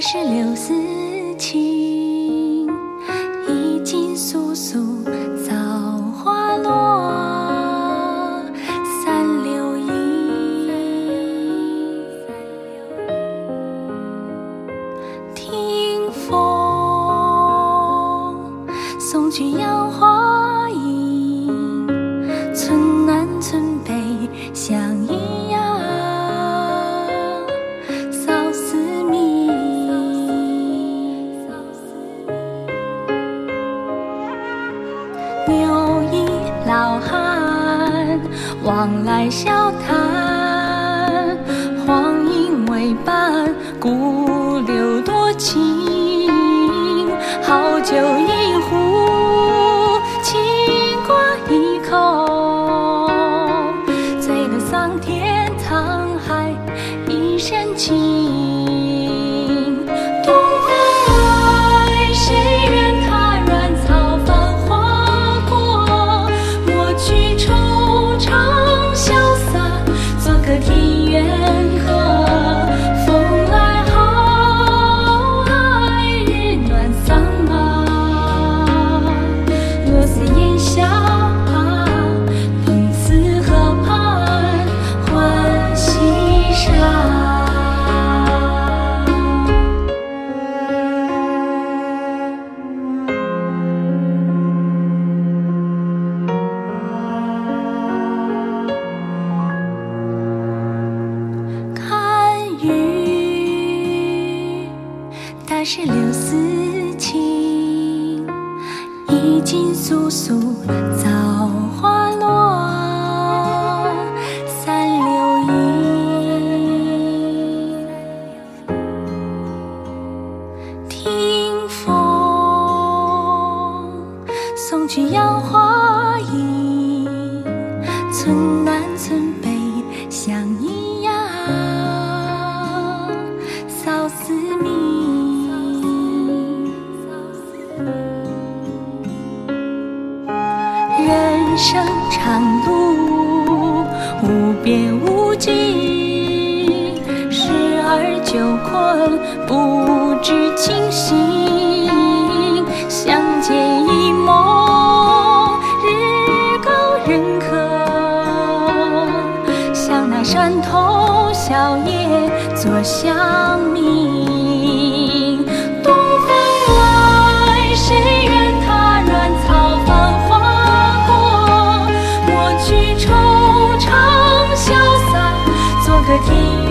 是柳丝情，一襟素素枣花落，三六一。听风送去杨花影，村南村北相一样。牛衣老汉往来笑谈，黄莺为伴，古柳多情。好酒一壶，清瓜一口，醉了桑田沧海一身轻。但是柳丝情，一襟素素枣花落，三六一。听风送去杨花影，村南村北相一样，骚思密。人生长路无边无际，时而久困不知清醒。相见一梦，日高人客，向那山头小叶作乡民。东风来，谁愿他软草繁花惆怅潇洒，做个天